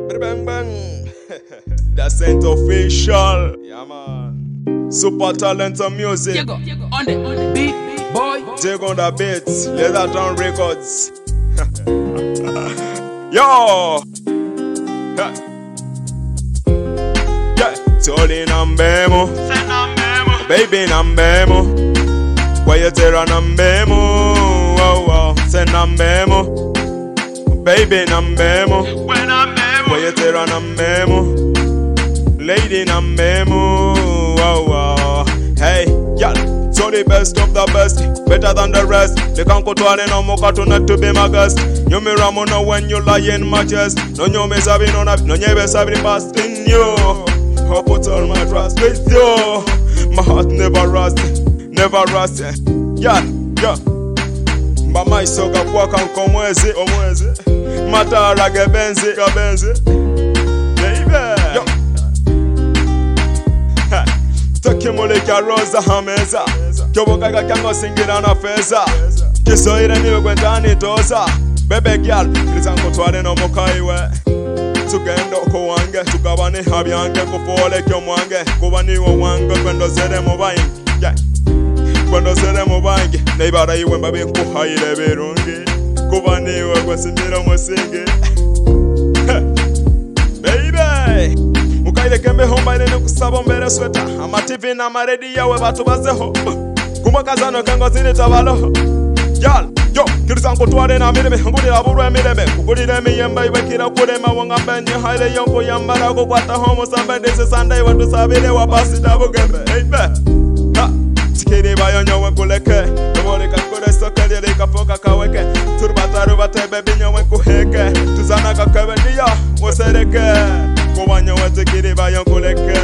Bang bang. That's Saint official. Yeah man. Super talent of music. On the beat, boy. Dig on the beats. Leather Town Records. Yo. Yeah. Toli nambemo. Baby nambemo. Wayetera nambemo. Wow wow. Say nambemo. Baby nambemo. Wayetera nambemo. Lady nambemo. Wow wow. Hey, yeah. So the best of the best, better than the rest. They can't go to an no mocha tonight to be my guest. You me ramona when you lie in my chest. No you me sabi no na, no you be sabi past in you. I put all my trust with you. My heart never rust, never rust. Yeah, yeah. Mama isoga kwa kankomwezi, omwezi. Matara gebenzi, gabenzi. Baby. Yo. Takimulika roza hameza. Kyobokaga kyango singira na feza. Kisoire niwe gwentani toza. Bebe girl, krizango twale no mokaiwe. Tugenda ko wange, tugabane habyange kufole kyo mwange. Kuba niwo wange kwendo zere mu bangi. Yeah. Kwendo zere mu bangi. Neibara iwe mbabe nkuhaire birungi. Kuba niwe kwesimira musingi. Baby. Mukaire kembe homba ine kusaba mbere sweta. Ama TV na maredi yawe batu bazeho. Kumakazano kango zini tabalo. Yal, yo, kirisango tware na mireme, ngulira burwe mireme. Kugulira miyemba ibekira kurema wanga benye haile yongo yambara kukwata homo samba desi sanda iwa tusabire wapasi dabu gembe. Hey be, ha, tikiri bayonyo wenkuleke. Nobori kakure sokeli rika foka kaweke. Turbata rubate bebinyo wenkuheke. Tuzana kakewe niya, wasereke. Kubanyo wetikiri bayonkuleke.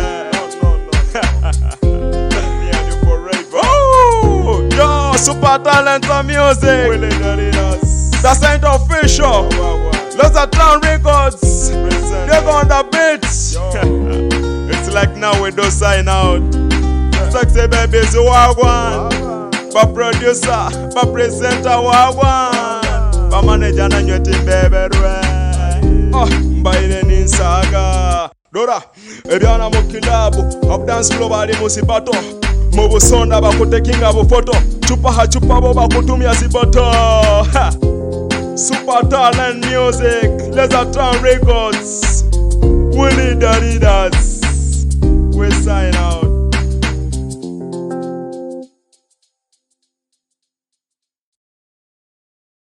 Super talent of music. That's Saint official. Leather Town Records. They're on the beats. It's like now we do sign out. Sexy babies wagwan. Ba producer, ba presenter wagwan. Ba manager na nyweti beberwe. Oh, mbaile ninsaga. Dora, ebyana mu kilabu. Up dance floor bali musibato. Mubusonda bakutekinga bufoto. Chupa ha chupa bo bakutumia ziboto. Super talent music. Leather Town Records. We need the leaders. We sign out.